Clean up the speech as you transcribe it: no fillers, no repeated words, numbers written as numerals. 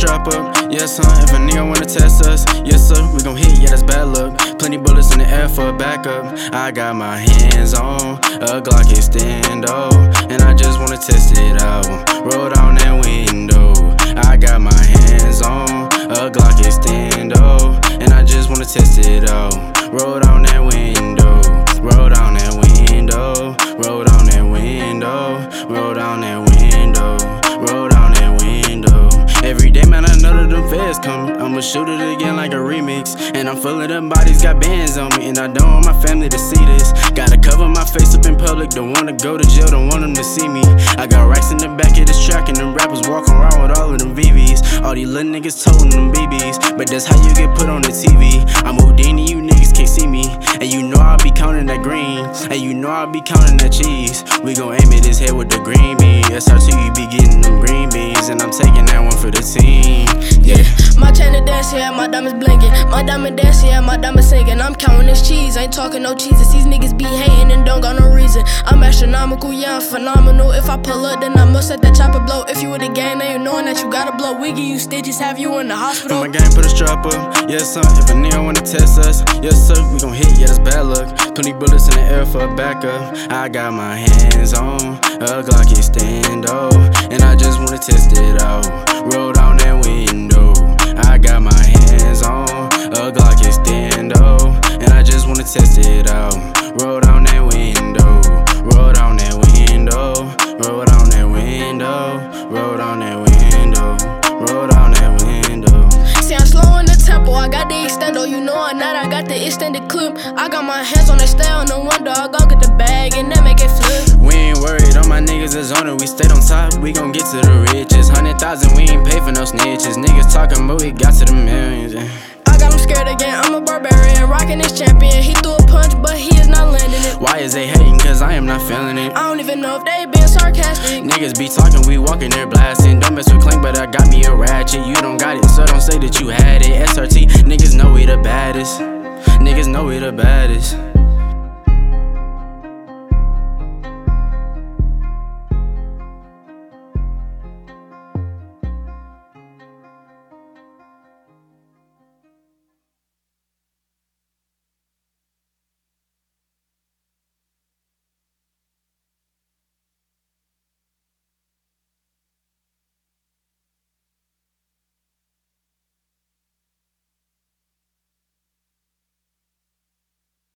strap up, yes son. If a nigga wanna test us, yes sir, we gon' hit, yeah that's bad luck. Plenty bullets in the air for a backup. I got my hands on a Glock extendo, and I just wanna test it out. Roll down that window. I got my hands on a Glock extendo, and I just wanna test it out. Roll down that window. Roll down that window. Roll down that window. Roll down that window. Roll down that window. Every day, man, I know that them feds coming. I'ma shoot it again like a remix. And I'm full of them bodies, got bands on me. And I don't want my family to see this. Gotta cover my face up in public. Don't wanna go to jail, don't want them to see me. I got racks in the back of this track, and them rappers walking around with all of them VVs. All these little niggas toting them BBs. But that's how you get put on the TV. I'm Houdini, you niggas can't see me. And you know I'll be counting that green. And you know I'll be counting that cheese. We gon' aim at his head with the green bean. SRT, you be getting them green beans. And I'm taking that one for the team. Yeah. My chain is dancing, yeah, my diamonds blinking. My diamond dancing, yeah, my diamond singing. I'm counting this cheese, ain't talking no cheeses. These niggas be hating and don't got no reason. I'm astronomical, yeah, I'm phenomenal. If I pull up, then I must let that chopper blow. If you with the gang, then you knowing that you gotta blow. We give you stitches, have you in the hospital. My gang put a strap up, yes son. If a nigga wanna test us, yes sir, we gon' hit, yeah that's bad luck. Plenty bullets in the air for a backup. I got my hands on a Glock extendo, and I just wanna test it out. Roll down that window. I got my hands on a Glock extendo, and I just wanna test it out. Roll down that window. Roll down that window. Roll down that window. Roll down that window. Roll down that window. See, I'm slow in the tempo, I got the extendo. You know I'm not, I got the extended clip. I got my hands on that, stay on the window. I go get the bag and then make it flip. We ain't worried, all my niggas is on it. We stayed on top, we gon' get to the riches. 100,000, we ain't pay for no snitches. Niggas talking, but we got to the millions. I got him scared again, I'm a barbarian. Rockin' this champion, he threw a punch, but he is not landing it. Why is they hating? Cause I am not feeling it. I don't even know if they being sarcastic. Niggas be talking, we walking there blasting. Don't mess with Clank, but I got me a ratchet. You don't got it, so don't say that you had it. SRT, niggas know we the baddest. Niggas know we the baddest.